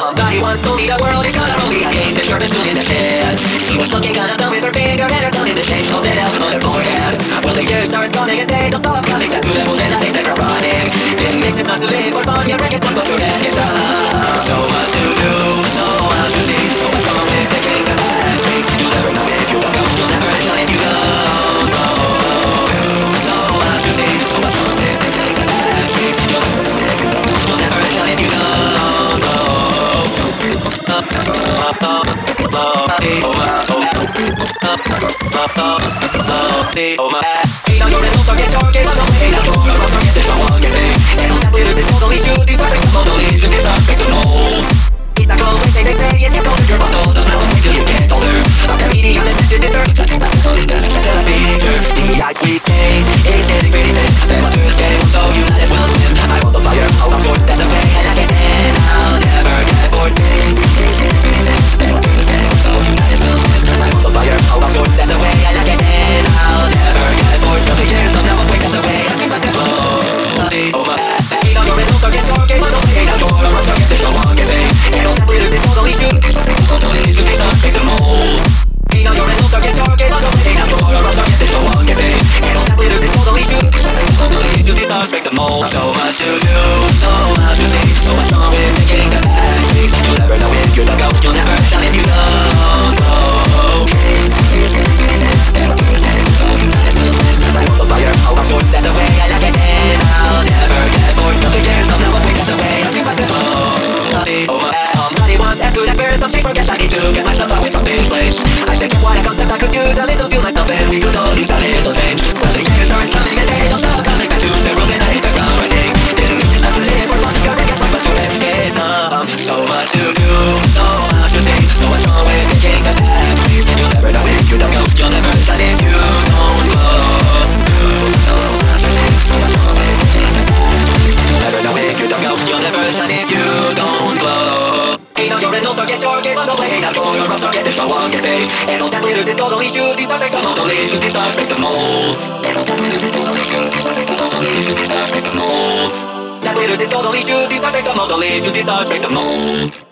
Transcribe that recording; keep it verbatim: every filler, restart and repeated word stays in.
Somebody once told me the world is gonna roll me. I ain't the sharpest tool in the shed. She was looking kinda dumb with her finger and her thumb in the shape of it out on her forehead. Well, the years starts coming and they don't stop coming. Tattoo levels and I hate that girl running. It makes sense not to live for fun. Your brain gets up but your head gets up. So much to do, so much to see. So much wrong with taking the back streets. You'll never know if you don't go. You'll never shine if you don't know. So much to see, so much wrong with taking the back streets. You'll never know if you don't go. You'll never shine if you don't know. Oh my Ain't on your rental, so get your game on the way. Now you're a roster, get the show on your thing. And all that glitters is totally shoot. These are fake, totally shoot. These are fake, no. It's a cold way, they say it gets colder. Your bottle does not wait till you get older. I'm the medium that this is different. Judging by the solid that I tell a picture. The ice we say is getting pretty thin. Then my turn is getting so you might as well swim. I want the fire, oh I'm sure that's the way I like it. And I'll never get bored. It's getting pretty thin. Then my turn is getting so you might as well swim. I want the fire, oh I'm sure that's the way I like it. And I'll never get bored. Thirty years from now I'm wait, that's the way I keep my tempo. Oh my Ain't on your rental, so get your game on the way. Now you're a roster, get the show on your thing. And all that glitters is totally shoot. Totally shoot, these are fake, the mold. Ain't on your rental, so get your game on the way. Now you're a roster, get the show on your thing. And all that glitters is totally shoot. Totally shoot, these are fake, the mold. So much to do, so much to see. So much wrong with taking the back streets. You'll never know if you don't go. You'll never shine if you don't know. I want the fire, oh I'm sure that's the way I like it. And I'll never get bored. Nothing cares, no never think that's the way I keep my tempo. Oh my Somebody once asked could I bear something for gas. I need to get myself away from this place. I said what a concept I could use a little feel myself and we could all use a little change. Well the years are coming and they don't stop coming back to the rules and I hate the ground running. Didn't mean it's not to live for fun. Your brain gets right but your head gets numb. So much to do, so much to see. So much wrong with taking the back streets. You'll never know if you don't go. You'll never shine if you don't go. So much to see, so much wrong with taking the back streets. You'll never know if you don't go. You'll never shine if you don't glow. Ain't on your rental, so get your game on the way. Now you're a roster, get the show on your thing. And all that glitters is totally shoot. These are fake, the mold. Totally shoot, these are fake, the mold. And all that glitters is totally shoot. These are fake, the mold. Totally shoot, these are fake, the mold. That glitters is totally shoot. These are fake, the mold. Totally shoot, these are fake, the mold.